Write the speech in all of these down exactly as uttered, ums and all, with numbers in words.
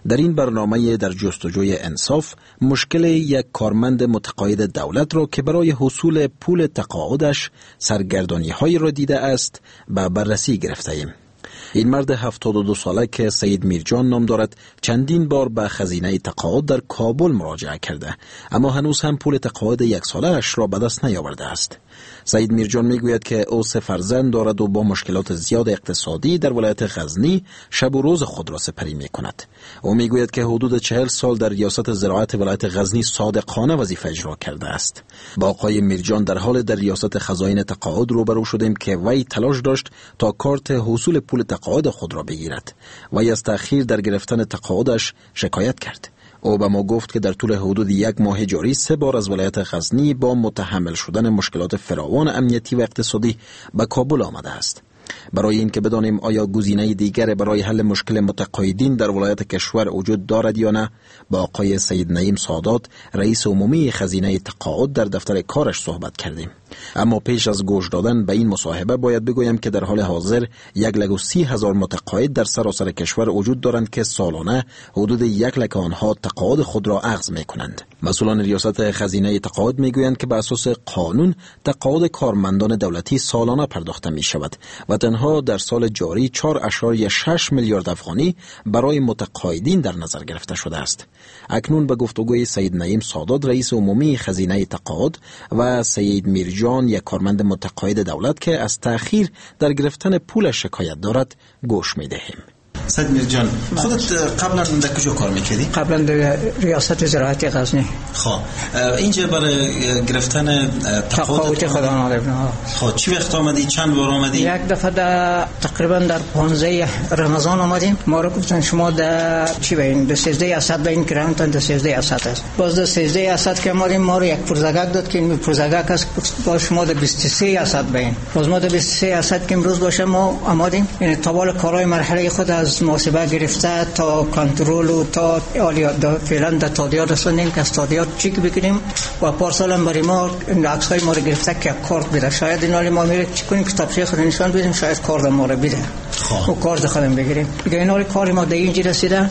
در این برنامه در جستجوی انصاف مشکل یک کارمند متقاعد دولت را که برای حصول پول تقاعدش سرگردانی هایی را دیده است به بررسی گرفته ایم. این مرد هفتاد و دو ساله که سید میرجان نام دارد چندین بار به خزینه تقاعد در کابل مراجعه کرده، اما هنوز هم پول تقاعد یک ساله اش را به دست نیاورده است. سید میرجان میگوید که او سه فرزند دارد و با مشکلات زیاد اقتصادی در ولایت غزنی شب و روز خود را سپری می کند. او میگوید که حدود چهل سال در ریاست زراعت ولایت غزنی صادقانه وظیفه اجرا کرده است. با آقای میرجان در حال در ریاست خزاین تقاعد روبرو شدیم که وی تلاش داشت تا کارت حصول پول تقاعد خود را بگیرد. وی از تأخیر در گرفتن تقاعدش شکایت کرد. او به ما گفت که در طول حدود یک ماه جاری سه بار از ولایت غزنی با متحمل شدن مشکلات فراوان امنیتی و اقتصادی به کابل آمده است. برای اینکه بدانیم آیا گزینه دیگر برای حل مشکل متقاعدین در ولایت کشور وجود دارد یا نه، با آقای سید نعیم سادات رئیس عمومی خزینه تقاعد در دفتر کارش صحبت کردیم. اما پیش از گوش دادن به این مصاحبه باید بگویم که در حال حاضر یک لک و سی هزار متقاعد در سراسر کشور وجود دارند که سالانه حدود یک لک آنها تقاعد خود را اخذ می کنند. مسئولان ریاست خزینه تقاعد می گویند که به اساس قانون تقاعد کارمندان دولتی سالانه پرداخته می شود و تنها در سال جاری چهار ممیز شش میلیارد افغانی برای متقاعدین در نظر گرفته شده است. اکنون به گفتگوی سید نعیم سادات رئیس عمومی خزینه تقاعد و سید میرجان یک کارمند متقاعد دولت که از تأخیر در گرفتن پول شکایت دارد گوش می دهیم. سید میرجان، خودت قبلا در کجا کار میکردی؟ قبلا در ریاست زراعت غزنی. خب اینجا برای گرفتن تقاعد خود آمده. خب چی وقت آمدی؟ چند بار آمدی؟ یک دفعه در تقریبا در پانزده رمضان آمدیم. ما رو گفتن شما در چی بین در سیزده اسد بین کرانتن در سیزده اسد است. باز در سیزده اسد که آمدیم ما رو یک پرزگاک داد که این پرزگاک است با شما در بیست و سه اسد بین. باز ما در بیست و سه اسد که امروز باشه ما آمدیم. یعنی طوال کارهای مرحله خود از محاسبه گرفته تا کنترل و تا عالیات فعلا در تادیات رسوندیم که از تادیات چیک بگیریم و پارسال هم برای ما عکس های ما رو گرفته که کارت بده. شاید این حالی ما میره چی کنیم که تبصیه خود نشان بدیم، شاید کارت ما رو بده و کارت خودم بگیریم. دیگه این حالی کاری ما در اینجا رسیده.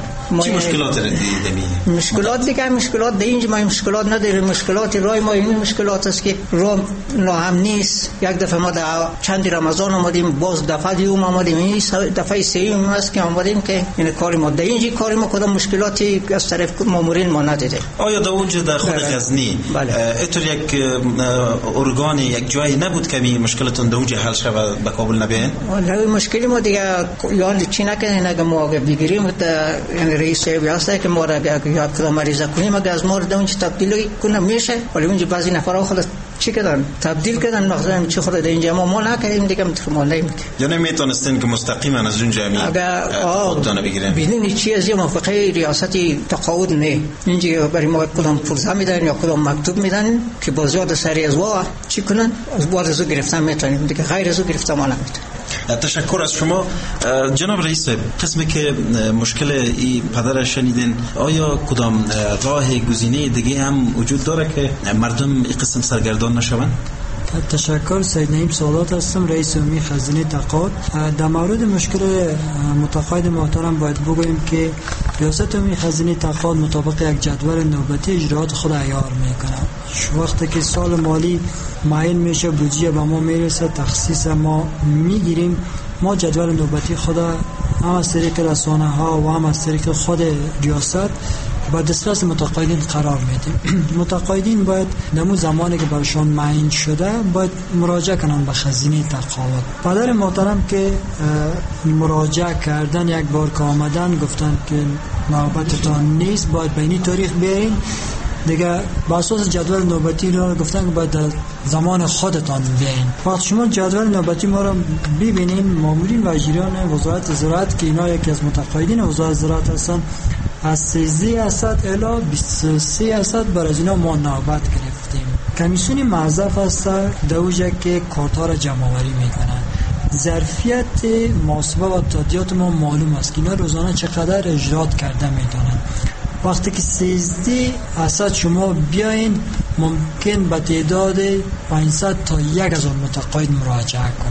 چی مشکلات رو دیدیم؟ مشکلات دیگه مشکلات در اینجا ما مشکلات نداریم. مشکلات رای ما این مشکلات است که راه ناهم نیست. یک دفعه ما در چند رمضان آمدیم، باز دفعه دیوم آمدیم، این دفعه سوم است که آمدیم که این کاری ما در اینجا کاری ما کدام مشکلاتی از طرف مامورین ما ندیده. آیا در اونجا در خود غزنی اینطور یک ارگان یک جایی نبود که این مشکلتون در اونجا حل شود به کابل نبین؟ نه مشکلی ما دیگه یعنی چی نکنه اگه ما بگیریم یعنی رئیس بیاسته که ما را یا کدام مریض کنیم اگه از ما در اونجا تبدیل کنه میشه، ولی اونجا بعضی نفرها خود چی کردن تبدیل کردن مخصوصا چی خود در اینجا ما ما نکردیم دیگه ما نمی‌کنیم. یعنی میتونستین که مستقیما از اونجا می خودتون بگیرین؟ ببینید چی از موافقه ریاستی تقاعد نه اینجا برای ما کدام فرصت میدن یا کدام مکتوب میدن که با زیاد سری از وا چی کنن از بعد از گرفتن میتونیم دیگه، غیر از گرفتن ما نمیتونیم. تشکر از شما جناب رئیس. قسمی که مشکل ای پدر شنیدین، آیا کدام راه گزینه دیگه هم وجود داره که مردم این قسم سرگردان نشوند؟ تشکر. سید نعیم سادات هستم، رئیس عمومی خزینه تقاعد. در مورد مشکل متقاعد محترم باید بگوییم که ریاست عمومی خزینه تقاعد مطابق یک جدول نوبتی اجرات خود عیار میکنه. وقتی که سال مالی معین میشه بودجه به ما میرسه، تخصیص ما میگیریم، ما جدول نوبتی خود هم از طریق رسانه ها و هم از طریق خود ریاست با دسترس متقاعدین قرار میدیم. متقاعدین باید نمو زمانی که برشان معین شده باید مراجعه کنن به خزینه تقاعد. پدر محترم که مراجعه کردن یک بار که آمدن گفتن که نوبتتان نیست، باید به این تاریخ بیاین دیگه. با اساس جدول نوبتی رو گفتن که باید در زمان خودتان بیاین. وقت شما جدول نوبتی ما رو ببینین، مامورین و اجران وزارت زراعت که اینا یکی از متقاعدین وزارت زراعت هستن، از سیزده اسد الی بیست و سه اسد بر از اینا ما نوبت گرفتیم. کمیسیون موظف است دوجه که کارت‌ها را جمع‌آوری میکنن. ظرفیت محاسبه و تادیات ما معلوم است که اینا روزانه چقدر اجرات کرده میتونن. وقتی که سیزده اسد شما بیاین ممکن به تعداد پانصد تا یک هزار متقاعد مراجعه کنن.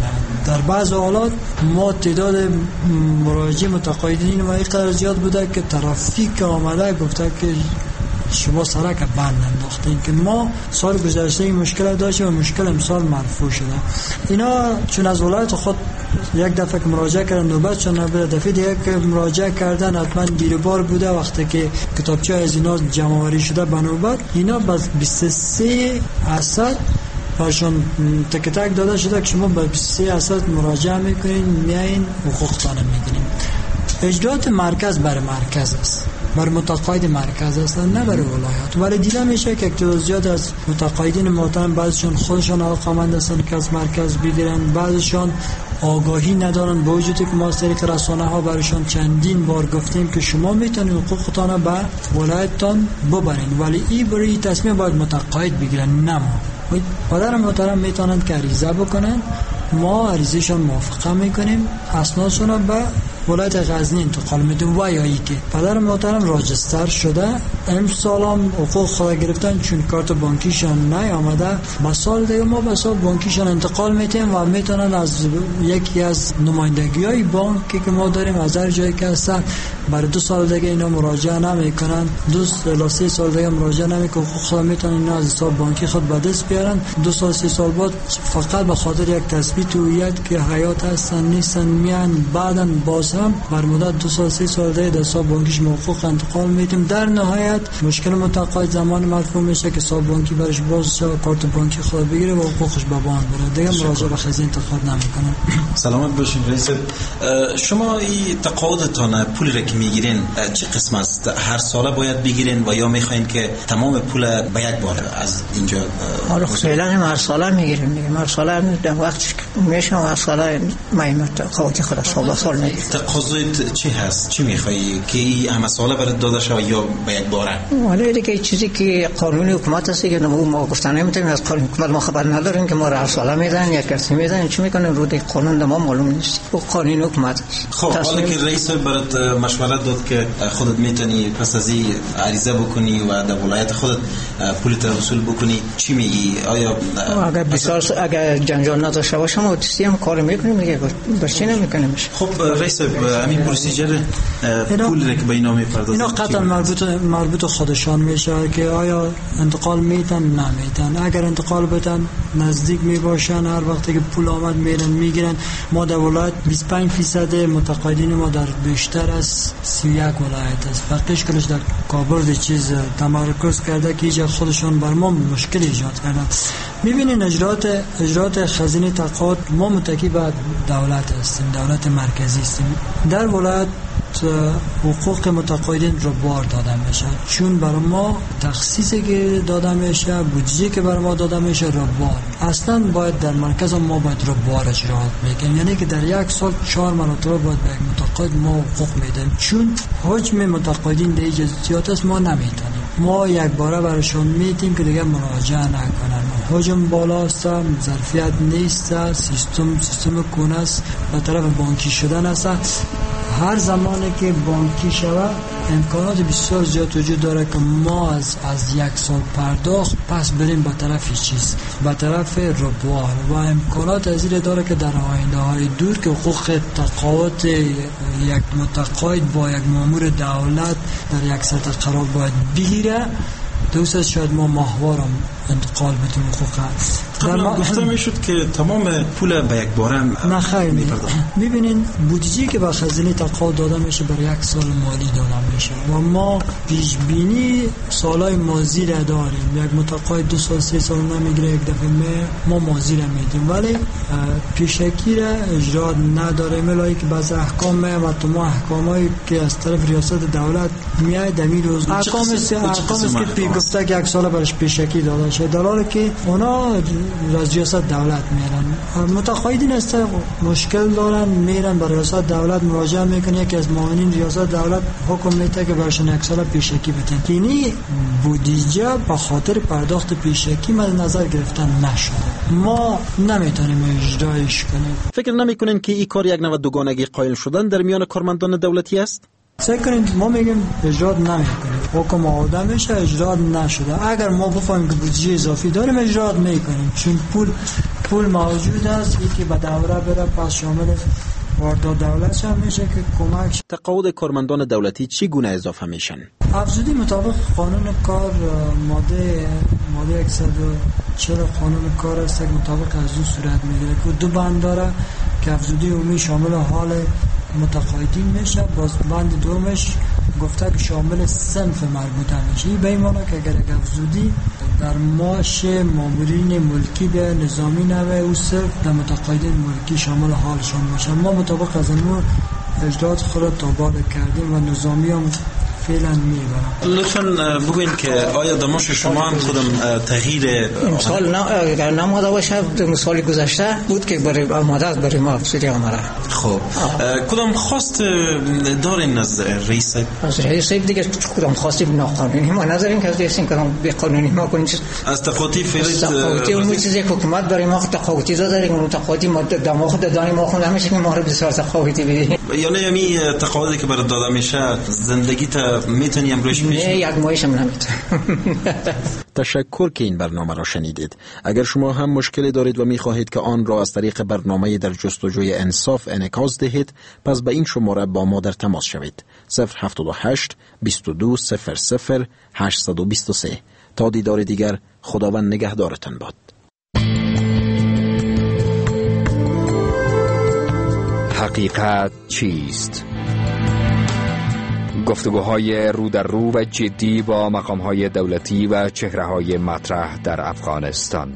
در بعض حالات ما تعداد مراجع متقاعدین ما اینقدر زیاد بوده که ترافیک آمده گفته که شما سرک بند انداختین که ما سال گذشته این مشکل داشتیم و مشکل امسال مرفوع شده. اینا چون از ولایت خود یک دفعه که مراجعه کردن نوبت چون نبوده، دفعه دیگه که مراجعه کردن حتما گیربار بوده وقتی که کتابچه از اینا جمع آوری شده به نوبت، اینا بس بیست و سه درصد برشون تک تک داده شده که شما به بیست و سه درصد مراجعه میکنین میایین حقوقتان میگیرین. اجرات مرکز بر مرکز است، بر متقاعد مرکز است، نه بر ولایت. ولی دیده میشه که تعداد زیاد از متقاعدین محترم بعضشون خودشون علاقمند هستن که از مرکز بگیرن، بعضشون آگاهی ندارن، با وجودی که ما از طریق رسانه ها برشون چندین بار گفتیم که شما میتونید حقوقتان رو به ولایتتان ببرین، ولی این برای تصمیم باید متقاعد بگیرن، نه ما. پدر محترم میتونن که عریضه بکنن، ما عریضهشون موافقه میکنیم، اسنادشون رو به ولایت غزنی انتقال میدیم و یا ای که پدر محترم راجستر شده امسال هم حقوق خود گرفتن چون کارت بانکیشان نیامده، با سال دیگه ما به سال بانکیشان انتقال میتیم و میتونن از یکی از نمایندگی های بانکی که ما داریم از هر جایی که هستن برای دو سال دیگه اینا مراجعه نمیکنن، دو تا سه سال دیگه مراجعه نمیکنن، حقوق خود میتونن اینا از حساب بانکی خود به دست بیارن. دو سال سه سال بعد فقط به خاطر یک تثبیت هویت که حیات هستن نیستن میان بعدن باز هم بر مدت دو سال سه سال دیگه حساب بانکیش حقوق انتقال میدیم. در نهایت مشکل متقاعد زمان مرفوع میشه که حساب بانکی برش باز شه، کارت بانکی خود بگیره و حقوقش به بانک بره، دیگه مراجعه به خزینه انتقاد نمیکنه. سلامت باشین رئیس. شما این تقاعدتان پول را که میگیرین چه قسم است؟ هر ساله باید بگیرین و یا میخواین که تمام پول به یک بار از اینجا؟ حالا فعلا هر ساله میگیریم دیگه، هر ساله در وقتش میشه هر ساله مایمت تقاعد خود سال سال میگیریم. تقاضایت چی هست؟ چی میخوایی که همه ساله برات داده شود یا به یک باره؟ ولی دیگه چیزی که قانون حکومت است که ما گفتن نمیتونیم، از قانون حکومت ما خبر نداریم که ما را هر ساله میدن یا کسی میدن، چی میکنن رو دیگه قانون ما معلوم نیست. و قانون حکومت است. خب حالا که رئیس برات مشورت داد که خودت میتونی پس از این عریضه بکنی و در ولایت خودت پول وصول بکنی، چی میگی؟ آیا اگر بسیار اگر جنجال نداشته باشه ما تستی هم کار میکنیم دیگه، برچی نمیکنیم. خب رئیس همین پروسیجر پول که به اینا میپردازن اینا قطعا مربوط مربوط خودشان میشه که آیا انتقال میدن نمیدن. اگر انتقال بدن نزدیک میباشن، هر وقتی که پول آمد میرن میگیرن. ما در ولایت بیست و پنج درصد متقاعدین ما در بیشتر از سی و یک ولایت است، بقیش کلش در کابل چیز تمرکز کرده که ایجاد خودشان بر ما مشکل ایجاد کردن. میبینین اجرات اجرات خزینه تقاعد ما متکی به دولت هستیم، دولت مرکزی هستیم. در ولایت حقوق متقاعدین رو بار داده میشه، چون برای ما تخصیصی که داده میشه، بودجه که برای ما داده میشه رو بار اصلا باید در مرکز ما باید رو بار اجرات میکنیم، یعنی که در یک سال چهار مرتبه باید به یک متقاعد ما حقوق میدیم، چون حجم متقاعدین در جزئیات است ما نمیتونیم، ما یک باره براشون میدیم که دیگه مراجعه نکنن. حجم بالاست، ظرفیت نیست، سیستم سیستم کونه است، به طرف بانکی شدن است. هر زمانی که بانکی شود امکانات بسیار زیاد وجود داره که ما از از یک سال پرداخت پس بریم به طرف چیز به طرف ربوار و امکانات از این داره که در آینده های دور که حقوق تقاعد یک متقاعد با یک مامور دولت در یک سطح قرار باید بگیره. دوست شاید ما ماهوارم انتقال بدیم حقوق هست. قبلا گفته میشد که تمام پول به یک باره نه خیر میبینین بودجه که به خزینه تقاعد داده میشه برای یک سال مالی داده میشه و ما پیش بینی سالهای ماضی را داریم. یک متقاعد دو سال سه سال نمیگیره، یک دفعه ما ماضی را میدیم ولی پیشکی را اجرا نداره. ملایی که بعض احکام و تو ما احکامایی که از طرف ریاست دولت میاد دمی روز احکام است احکام است که پی گفته که یک سال برش پیشکی داده شده، در حالی که اونا از ریاست دولت میرن. متقاعدین است مشکل دارن میرن برای ریاست دولت مراجعه میکنه، یکی از معاونین ریاست دولت حکم میده که برشون یک سال پیشکی بدن. یعنی بودجه به خاطر پرداخت پیشکی مد نظر گرفتن نشده، ما نمیتونیم اجرایش کنیم. فکر نمیکنین که این کار یک نوع دوگانگی قائل شدن در میان کارمندان دولتی است؟ سعی کنیم ما میگیم اجرا نمیکنیم، حکم آدم میشه اجرا نشده. اگر ما بفهمیم که بودجه اضافی داریم اجرا میکنیم، چون پول پول موجود است یکی به دوره بره پس شامل واردات دولت هم میشه که کمک. تقاعد کارمندان دولتی چی گونه اضافه میشن؟ افزودی مطابق قانون کار ماده ماده صد و چهل قانون کار است که مطابق از دو صورت میگیره که دو بند داره که افزودی عمومی شامل حال متقاعدین میشه، باز بند دومش گفته که شامل صنف مربوطه میشه. این به این معنی که اگر افزودی در معاش مامورین ملکی به نظامی نوه او صرف در متقاعدین ملکی شامل حالشان میشه. ما مطابق از این اجرات خود تابع کردیم و نظامی هم فعلا میبرم. لطفاً بگوین که آیا دماش شما هم خودم تغییر مثال نه اگر نماده باشه مثال گذشته بود که برای آماده است برای ما افسری آماره. خب کدام خواست دارین از رئیس؟ از رئیس دیگه کدام خواستی ناقانونی ما نداریم که از رئیس کدام به قانونی ما کنیم. از تقاطی فریز تقاطی اون چیزی که حکومت برای ما تقاطی داره اون تقاطی ما دما خود دانی ما خود همیشه که ما رو بسیار تقاطی بدیم. یعنی یمی تقاعدی که برات داده میشه زندگی تا میتونی امروز پیش؟ نه یک ماهش هم نمیتونم. تشکر که این برنامه را شنیدید. اگر شما هم مشکلی دارید و میخواهید که آن را از طریق برنامه در جستجوی انصاف انعکاس دهید، پس به این شماره با ما در تماس شوید. صفر هفت هشت بیست و دو صفر صفر هشت دو سه. تا دیدار دیگر، خداوند نگهدارتان باد. حقیقت چیست؟ گفتگوهای رو در رو و جدی با مقامهای دولتی و چهره‌های مطرح در افغانستان.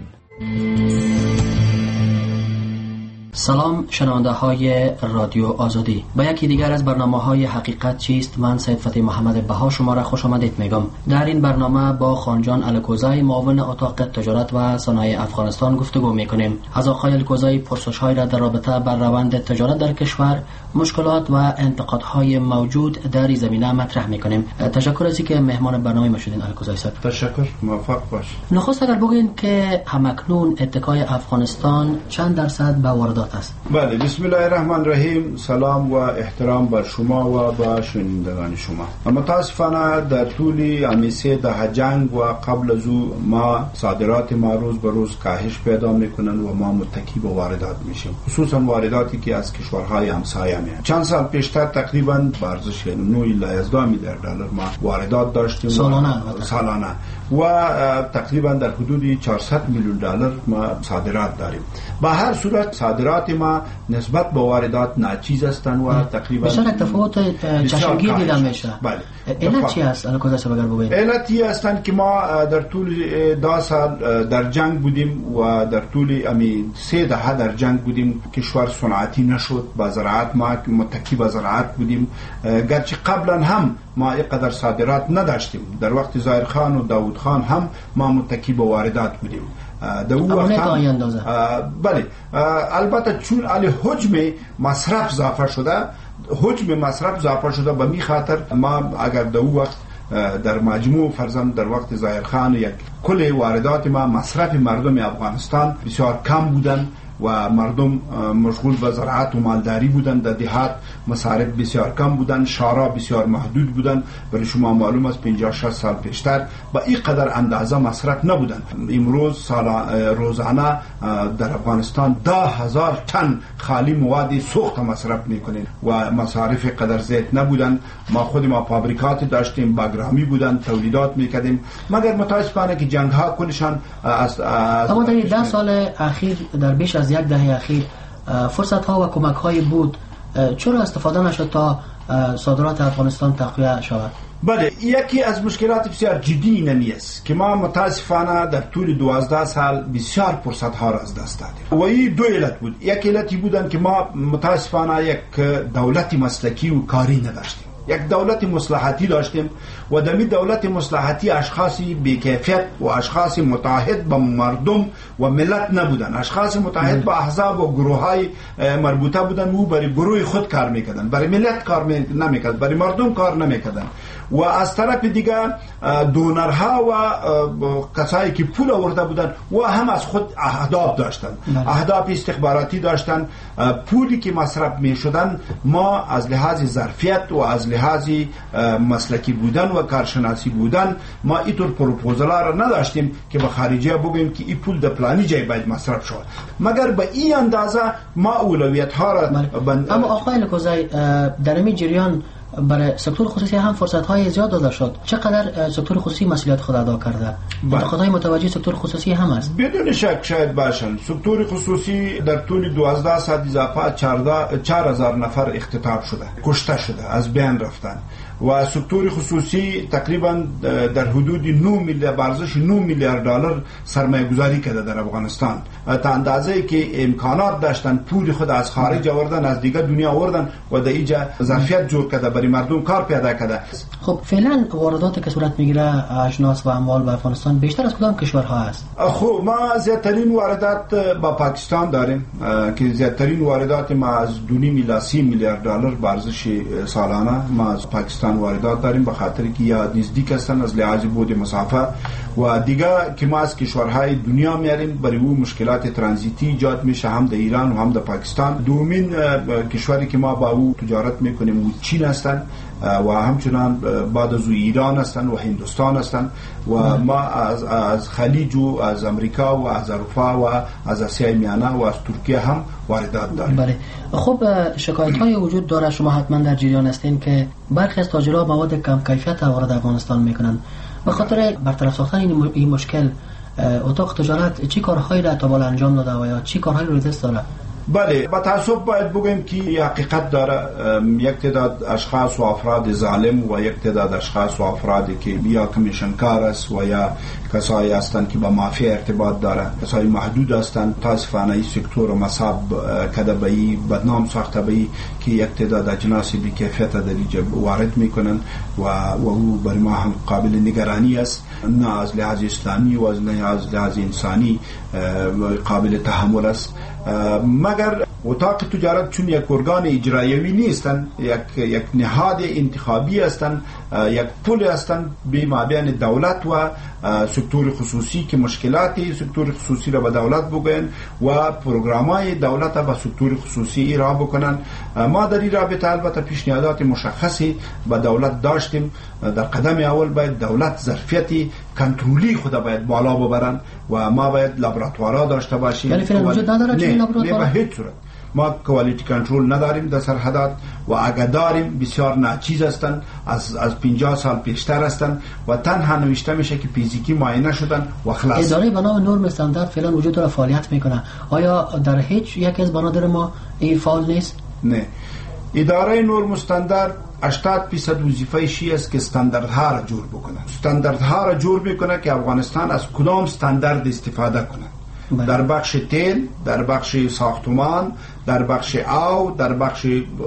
سلام شنونده های رادیو آزادی، با یکی دیگر از برنامه های حقیقت چیست من سید فتح محمد بها شما را خوش آمدید میگم. در این برنامه با خانجان الکوزی معاون اتاق تجارت و صنایع افغانستان گفتگو میکنیم. از آقای الکوزی پرسش های را در رابطه بر روند تجارت در کشور، مشکلات و انتقادهای موجود در این زمینه مطرح میکنیم. تشکر از اینکه مهمان برنامه ما شدین الکوزی صاحب. تشکر، موفق باش. نخست اگر بگین که همکنون اتکای افغانستان چند درصد به واردات است؟ بله، بسم الله الرحمن الرحیم. سلام و احترام بر شما و با شنوندگان شما. متاسفانه در طول همیشه ده جنگ و قبل از او ما صادرات ما روز به روز کاهش پیدا میکنن و ما متکی به واردات میشیم، خصوصا وارداتی که از کشورهای همسایه میاد. چند سال پیشتر تقریبا به ارزش نه الی یازده میلیارد دلار ما واردات داشتیم سالانه سالانه و تقریبا در حدود چهارصد میلیون دلار ما صادرات داریم. به هر صورت صادرات ما نسبت به واردات ناچیز هستند و تقریبا بسیار تفاوت چشمگیر دیده میشه. بله. علت چی است الکوزی صاحب اگر بگویید؟ علتی هستند که ما در طول دو سال در جنگ بودیم و در طول امی سه دهه در جنگ بودیم. کشور صنعتی نشد، با زراعت ما متکی به زراعت بودیم، گرچه قبلا هم ما اینقدر صادرات نداشتیم. در وقت ظاهر خان و داوود خان هم ما متکی به واردات بودیم. در اون وقت هم بله، البته چون علی حجم مصرف اضافه شده، حجم مصرف اضافه شده، به می خاطر ما اگر در اون وقت در مجموع فرضاً در وقت ظاهر خان یک کل واردات ما مصرف مردم افغانستان بسیار کم بودن و مردم مشغول به زراعت و مالداری بودن. در دیهات مصارف بسیار کم بودن، شارع بسیار محدود بودن. برای شما معلوم است پنجاه شصت سال پیشتر با این قدر اندازه مصرف نبودن. امروز سال روزانه در افغانستان ده هزار تن خالی مواد سوخت مصرف میکنیم و مصارف قدر زیاد نبودن. ما خود ما فابریکات داشتیم، باگرامی بودن، تولیدات میکردیم، مگر متاسفانه که جنگ ها کلشان از اما در ده سال اخیر، در بیش از یک دهه اخیر فرصت ها و کمک های بود، چرا استفاده نشد تا صادرات افغانستان تقویت شود؟ بله، یکی از مشکلات بسیار جدی نمی است که ما متاسفانه در طول دوازده سال بسیار فرصت ها را از دست دادیم و این دو علت بود. یک علتی بودن که ما متاسفانه یک دولت مسلکی و کاری نداشتیم، یک دولت مصلحتی داشتیم و دمی دولت مصلحتی اشخاصی بی‌کیفیت و اشخاص متحد با مردم و ملت نبودن، اشخاص متحد با احزاب و گروه‌های مربوطه بودن و برای گروه خود کار میکردن، برای ملت کار نمیکردن، برای مردم کار نمیکردن. و از طرف دیگه دونرها و کسایی که پول آورده بودن و هم از خود اهداف داشتن، اهداف استخباراتی داشتن، پولی که مصرف می شدن ما از لحاظ ظرفیت و از لحاظ مسلکی بودن و کارشناسی بودن ما اینطور پروپوزال را نداشتیم که به خارجی بگوییم که این پول در پلانی جای باید مصرف شود، مگر به این اندازه ما اولویت ها را بند... اما آقای الکوزی در این جریان برای سکتور خصوصی هم فرصت های زیاد داده شد. چقدر سکتور خصوصی مسئولیت خود ادا کرده؟ انتقادهای متوجه سکتور خصوصی هم است. بدون شک شاید باشند. سکتور خصوصی در طول دوازده ساعت اضافه چهار هزار نفر اختطاف شده، کشته شده، از بین رفتن و سکتور خصوصی تقریبا در حدود نه میلیارد ارزش نه میلیارد دلار سرمایه گذاری کرده در افغانستان، تا اندازه‌ای که امکانات داشتن پول خود از خارج آوردن، از دیگه دنیا آوردن و در اینجا ظرفیت جور کرده، برای مردم کار پیدا کرده. خب فعلا وارداتی که صورت میگیره اجناس و اموال به افغانستان بیشتر از کدام کشورها است؟ خب ما زیادترین واردات با پاکستان داریم که زیادترین واردات ما از دو میلیارد سی میلیارد دلار به ارزش سالانه ما از پاکستان واردات داریم، به خاطر که یا نزدیک هستن از لحاظ بود مسافه و دیگه که ما از کشورهای دنیا میاریم، برای او مشکلات ترانزیتی ایجاد میشه هم در ایران و هم در پاکستان. دومین کشوری که ما با او تجارت میکنیم و چین هستن و همچنان بعد از ایران هستن و هندوستان هستن و ما از از خلیج و از امریکا و از اروپا و از آسیای میانه و از ترکیه هم واردات داریم. بله. خب شکایت های وجود داره، شما حتما در جریان هستین که برخی از تاجرها مواد کم کیفیت وارد افغانستان میکنن. به خاطر برطرف ساختن این مشکل اتاق تجارت چی کارهایی را تا بالا انجام داده و یا چی کارهایی رو دست داره؟ بله، با تاسف باید بگویم که یه حقیقت داره، یک تعداد اشخاص و افراد ظالم و یک تعداد اشخاص و افرادی که یا کمیشنکار است و یا کسایی هستند که با مافیا ارتباط داره، کسایی محدود هستند. متاسفانه این سکتور و مصاب کده به این بدنام ساخته به که یک تعداد اجناس بی کیفیت در اینجا وارد میکنن و و او برای ما هم قابل نگرانی است، نه از لحاظ اسلامی و از لحاظ انسانی قابل تحمل است. مگر اتاق تجارت چون یک ارگان اجرایی نیستن، یک یک نهاد انتخابی هستند، یک پل هستند بین مابین دولت و سکتور خصوصی که مشکلات سکتور خصوصی را به دولت بگوین و پروگرام‌های دولت را به سکتور خصوصی را بکنن. ما در این رابطه البته پیشنهادات مشخصی به دولت داشتیم. در قدم اول باید دولت ظرفیت کنترلی خود باید بالا ببرن و ما باید لابراتوارا داشته باشیم. یعنی فعلا وجود نداره چه لابراتوار؟ نه، به هیچ صورت ما کوالیتی کنترل نداریم در سرحدات و اگر داریم بسیار ناچیز هستند، از از پنجاه سال پیشتر هستند و تنها نوشته میشه که فیزیکی معاینه شدن و خلاص. اداره به نام نورم استاندارد فعلا وجود داره، فعالیت میکنه. آیا در هیچ یک از بنادر ما این فعال نیست؟ نه، اداره نورم استاندارد هشتاد درصد وظیفه شی است که استانداردها را جور بکنه. استانداردها را جور میکنه که افغانستان از کدام استاندارد استفاده کنه. بله. در بخش تیل، در بخش ساختمان، در بخش آب، در بخش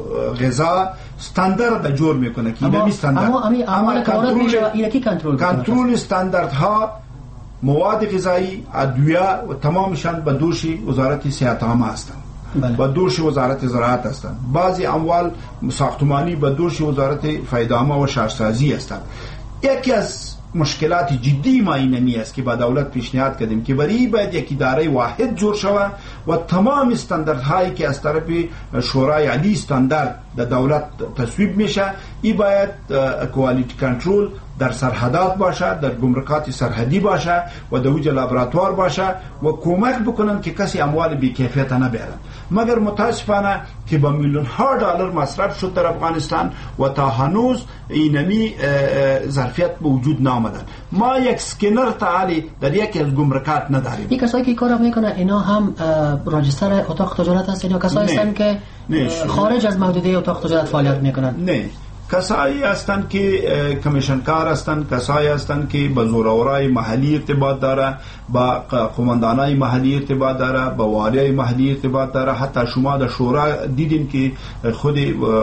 غذا استاندارد جور میکنه که این استاندارد. اما اما اما کنترل اینکی کنترل کنترل استانداردها مواد غذایی، ادویه و تمامشان به دوش وزارت صحت عامه هستند. بله. با دوش وزارت زراعت هستند. بعضی اموال ساختمانی با دوش وزارت فیض‌عامه و شهرسازی هستند. یکی از مشکلات جدی ما اینمی است که با دولت پیشنهاد کردیم که برای باید یک اداره واحد جور شود و تمام استانداردهایی که از طرف شورای عالی استاندارد در دولت تصویب میشه، این باید کوالیتی کنترل در سرحدات باشه، در گمرکات سرحدی باشه و در وجه لابراتوار باشه و کمک بکنن که کسی اموال بی کیفیت نبرن. مگر متاسفانه که با میلیون ها دلار مصرف شد در افغانستان و تا هنوز اینمی ظرفیت به وجود نامدن. ما یک سکینر تعالی در یکی از گمرکات نداریم. این کسایی که کار میکنه اینا هم راجستر اتاق تجارت هستن یا کسایی هستن که خارج از محدوده اتاق تجارت فعالیت میکنن؟ نه، کسایی هستند که کمیشنکار هستند، کسایی هستند که با زورآورای محلی ارتباط داره، با قماندانای محلی ارتباط داره، با والیای محلی ارتباط داره. حتی شما در شورا دیدین که خود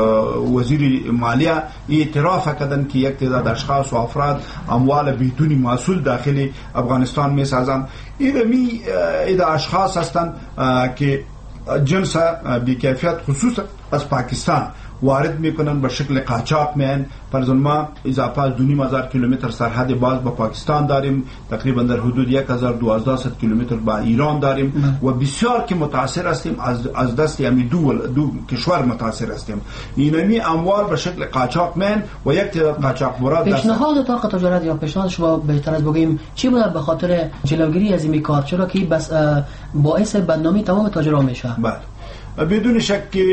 وزیر مالیه اعتراف کردن که یک تعداد اشخاص و افراد اموال بدون مسئول داخل افغانستان میسازند. این می ایده اشخاص هستند که جنس بیکیفیت خصوصا از پاکستان وارد میکنن به شکل قاچاق میان. فرض ما اضافه از دو نیم هزار کیلومتر سرحد باز با پاکستان داریم، تقریبا در حدود یک هزار و دوازده صد کیلومتر با ایران داریم و بسیار که متاثر هستیم از از دست یعنی دو دو کشور متاثر هستیم. اینمی اموال به شکل قاچاق میان و یک تعداد قاچاقبرا. پیشنهاد اتاق تجارت یا پیشنهاد شما بهتر از بگیم چی بود به خاطر جلوگیری از این کار، چرا که بس باعث بدنامی تمام تاجران میشه؟ بله بدون شک که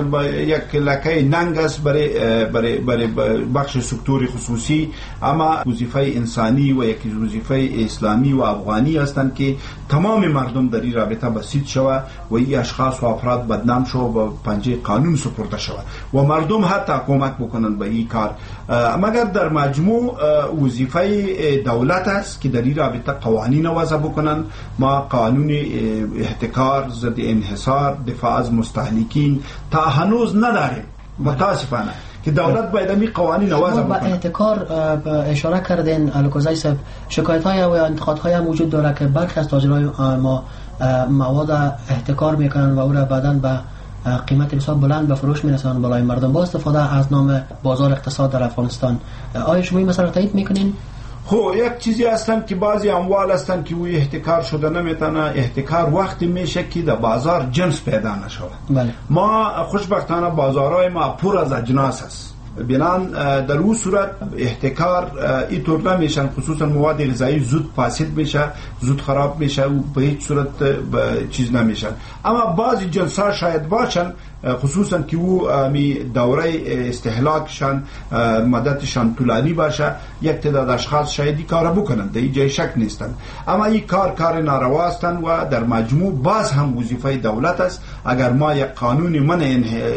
یک لکه ننگ است برای برای برای بخش سکتور خصوصی، اما وظیفه انسانی و یک وظیفه اسلامی و افغانی هستند که تمام مردم در این رابطه بسیط شود و این اشخاص و افراد بدنام شو و پنجه قانون سپرده شود و مردم حتی کمک بکنند به این کار. مگر در مجموع وظیفه دولت است که در این رابطه قوانین وضع بکنند. ما قانون احتکار، ضد انحصار، دفاع از مستهلکین تا هنوز نداریم متاسفانه که دولت باید می قوانین وضع بکنه. با احتکار اشاره کردین الکوزای صاحب، شکایت های و انتقاد های هم وجود داره که برخی از تاجرای ما مواد احتکار میکنن و او را بعداً به قیمت بسیار بلند به فروش میرسانن بالای مردم با استفاده از نام بازار اقتصاد در افغانستان. آیا شما این مسئله را تایید میکنین؟ خب یک چیزی هستن که بعضی اموال هستن که وی احتکار شده نمیتونه. احتکار وقتی میشه که در بازار جنس پیدا نشود. بله. ما خوشبختانه بازارهای ما پر از اجناس است، بنان در اون صورت احتکار اینطور نمیشن، خصوصا مواد غذایی زود فاسد میشه، زود خراب میشه و به هیچ صورت چیز نمیشن. اما بعضی جنسا شاید باشن، خصوصا که او می دوره استهلاکشان مدتشان طولانی باشه، یک تعداد اشخاص شاید این کار بکنن، در این جای شک نیستن. اما این کار کار ناروا هستند و در مجموع باز هم وظیفه دولت است. اگر ما یک قانون منع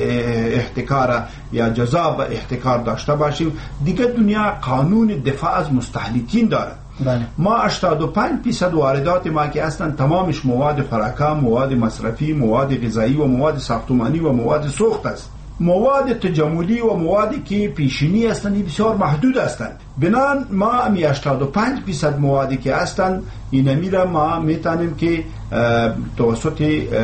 احتکار یا جزا به احتکار داشته باشیم، دیگه دنیا قانون دفاع از مستهلکین داره. بله. ما هشتاد و پنج درصد واردات ما که هستند تمامش مواد خوراکی، مواد مصرفی، مواد غذایی و مواد ساختمانی و مواد سوخت است. مواد تجملی و موادی که پیشینی هستند بسیار محدود هستند. بنان ما می هشتاد و پنج درصد موادی که هستند این میره ما میتونیم که توسط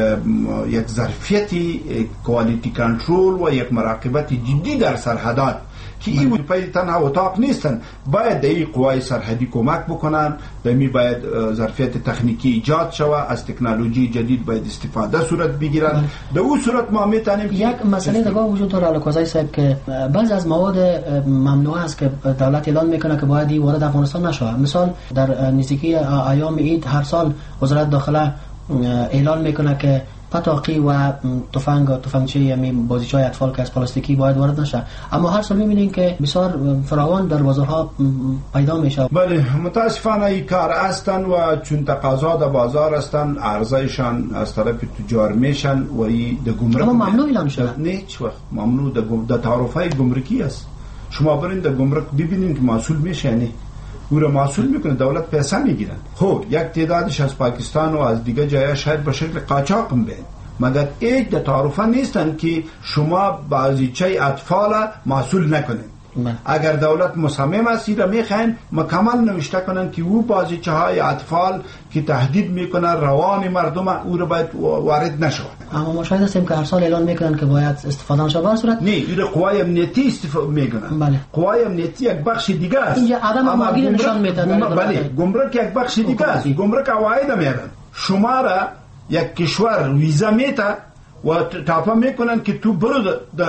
یک ظرفیتی کوالیتی کنترل و یک مراقبت جدی در سرحدات که این وظیفه تنها اتاق نیستن، باید این قوای سرحدی کمک بکنن، دمی باید ظرفیت تکنیکی ایجاد شود، از تکنولوژی جدید باید استفاده صورت بگیرن. در اون صورت ما میتونیم یک مسئله دیگه وجود داره الکوزای صاحب که بعضی از مواد ممنوع است که دولت اعلان میکنه که باید این وارد افغانستان نشود. مثال در نزدیکی ایام عید هر سال وزارت داخله اعلان میکنه که پتاقی و تفنگ و تفنگچه یعنی بازیچه‌های اطفال که از پلاستیکی باید وارد نشه، اما هر سال می‌بینیم که بسیار فراوان در بازارها پیدا میشه. بله متاسفانه این کار هستن و چون تقاضا در بازار هستن عرضه‌شان از طرف تجار میشن و این د گمرک اما ممنوع اعلام شده. نه هیچ وقت ممنوع د تعرفه گمرکی است. شما برین در گمرک ببینید که محصول میشه نه او را محصول میکنه، دولت پیسه میگیرن. خب یک تعدادش از پاکستان و از دیگه جایا شاید به شکل قاچاق هم بین، مگر یک در تعرفه نیستن که شما بازیچه اطفال محصول نکنید. اگر دولت مصمم است را میخواین مکمل نوشته کنن که او بازیچه های اطفال که تهدید میکنن روان مردم او را باید وارد نشود. اما ما شاید هستیم که هر سال اعلان میکنن که باید استفاده نشه. به صورت نه این قوای امنیتی استفاده میکنن. بله. قوای امنیتی یک بخش دیگه است. اینجا عدم هماهنگی نشان میدن. بله گمرک یک بخش دیگه است. گمرک عواید میارن. شما را یک کشور ویزا میته و تاپا میکنن که تو برو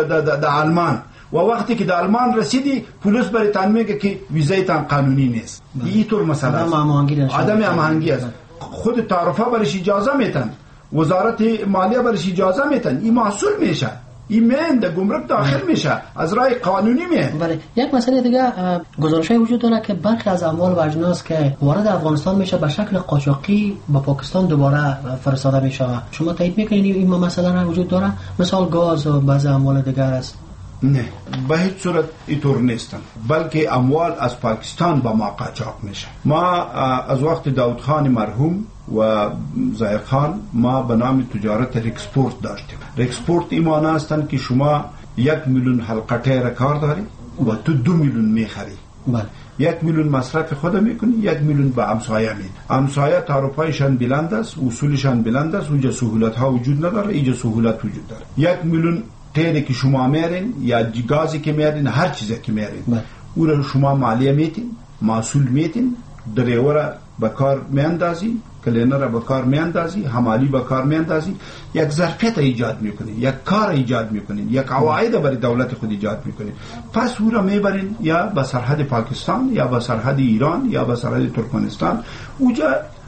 د آلمان و وقتی که در آلمان رسیدی پلیس برایتان میگه که ویزایتان قانونی نیست. این طور مسئله است. عدم هماهنگی است. خود تعرفه برش اجازه میتن، وزارت مالیه برش اجازه میتن، این محصول میشه، این من در گمرک داخل میشه از راه قانونی میه. بله. یک مسئله دیگه گزارش‌های وجود داره که برخی از اموال و اجناس که وارد افغانستان میشه به شکل قاچاقی با پاکستان دوباره فرستاده میشه. شما تایید میکنید این مسئله را وجود داره؟ مثال گاز و بعضی اموال دیگر است. نه به هیچ صورت اینطور نیستن، بلکه اموال از پاکستان با ما قاچاق میشه. ما از وقت داود خان مرحوم و ظاهر خان ما به نام تجارت ریکسپورت داشتیم. ریکسپورت ایمان هستن که شما یک میلیون حلقه را کار داری و تو دو میلیون میخری. بله. یک میلیون مصرف خود میکنی، یک میلیون به همسایه میدی. همسایه تعرفه‌شان بلند است، اصولشان بلند است، اونجا سهولت ها وجود نداره، اینجا سهولت وجود داره. یک میلیون تیلی که شما میارین یا گازی که میارین، هر چیزی که میارین او را شما مالیه میتین، محصول میتین، دریور به کار میاندازی، کلینر را به کار میاندازی، حمالی به کار میاندازی، یک ظرفیت ایجاد میکنین، یک کار ایجاد میکنین، یک عواید برای دولت خود ایجاد میکنین. پس او را میبرین یا به سرحد پاکستان یا به سرحد ایران یا به سرحد ترکمنستان. اوجا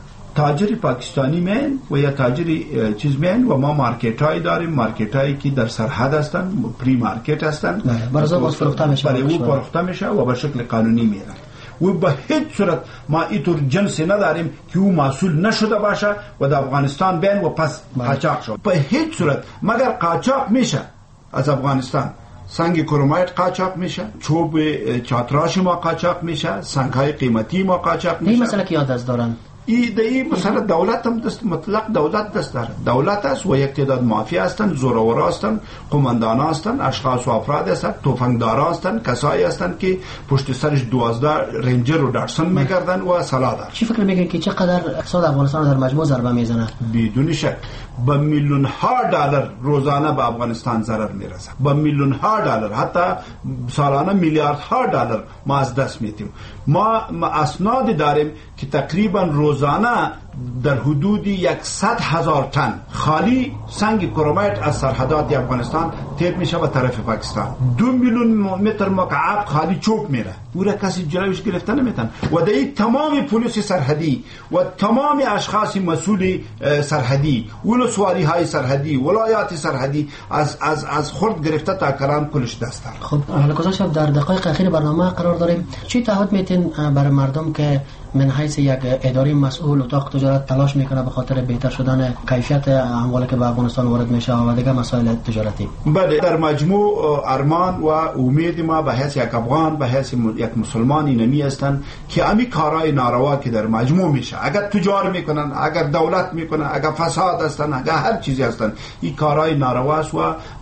تاجری پاکستانی مین و یا تاجری چیز مین و ما مارکت های داریم، مارکت هایی که در سرحد هستن، پری مارکت هستن، برای او فروخته میشه برای او فروخته میشه و به شکل قانونی میره. و به هیچ صورت ما اینطور جنسی نداریم که او محصول نشده باشه و در افغانستان بین و پس قاچاق شد. به هیچ صورت مگر قاچاق میشه از افغانستان، سنگ کرومایت قاچاق میشه، چوب چاتراش ما قاچاق میشه، سنگ های قیمتی ما قاچاق میشه. این مسئله که یاد از دارن ای دی مثلا دولت هم دست مطلق دولت دست داره، دولت است و یک تعداد مافیا هستند، زورآورا هستند، قماندان هستند، اشخاص و افراد هستند، تفنگدارا هستند، کسایی هستند که پشت سرش دوازده رنجر و دارسن میگردن و سلاده. چی فکر میکنید که چقدر اقتصاد افغانستان در مجموع ضربه میزنه؟ بدون شک با میلیون ها دلار روزانه به افغانستان ضرر میرسه، با میلیون ها دلار، حتی سالانه میلیارد ها دلار ما از دست میدیم. ما اسناد داریم که تقریبا روزانه در حدود صد هزار تن خالی سنگ کرومایت از سرحدات افغانستان تیپ میشه به طرف پاکستان. دو میلیون متر مکعب خالی چوب میره، او را کسی جلوش گرفته نمیتن. و در این تمام پلیس سرحدی و تمام اشخاص مسئول سرحدی، ولسوالی های سرحدی، ولایات سرحدی از از از خرد گرفته تا کران کلش دست داره. خب حالا گذاشت در دقایق اخیر برنامه قرار داریم، چی تعهد میتین برای مردم که من حیث یک اداره مسئول اتاق تجارت تلاش میکنه به خاطر بهتر شدن کیفیت اموالی که به افغانستان وارد میشه و دیگه مسائل تجارتی؟ بله، در مجموع ارمان و امید ما به حیث یک افغان، به حیث یک مسلمان اینمی هستند که امی کارهای ناروا که در مجموع میشه، اگر تجار میکنن، اگر دولت میکنن، اگر فساد هستن، اگر هر چیزی هستن، این کارهای ناروا است و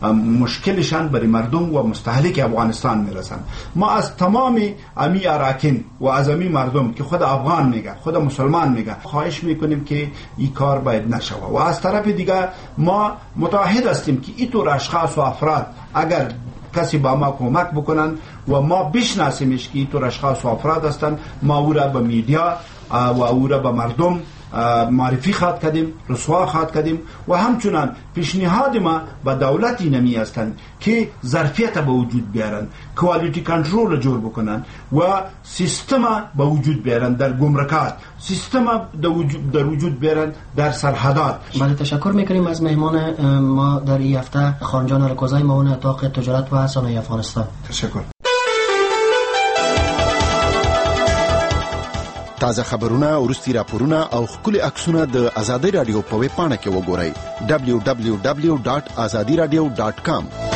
مشکلشان برای مردم و مستهلک افغانستان میرسن. ما از تمام امی اراکین و از امی مردم که خود افغان میگه، خود مسلمان میگه، خواهش میکنیم که این کار باید نشوه. و از طرف دیگه ما متعهد هستیم که اینطور اشخاص و افراد اگر کسی با ما کمک بکنن و ما بشناسیمش که اینطور اشخاص و افراد هستن، ما او را به میدیا و او را به مردم معرفی خواد کردیم، رسوا خواد کردیم. و همچنان پیشنهاد ما به دولتی نمی هستند که ظرفیت به وجود بیارن، کوالیتی کنترل جور بکنن و سیستم به وجود بیارن در گمرکات، سیستم در وجود بیارن در سرحدات. بله، تشکر میکنیم از مهمان ما در این هفته، خانجان الکوزی، معاون اتاق تجارت و صنایع افغانستان. تشکر. تازه خبرونه، ورستي راپورونه او خپل عکسونه د ازادي رادیو په ویب پاڼه کې وګورئ دبلیو دبلیو دبلیو ډاټ ازادي رادیو ډاټ کام.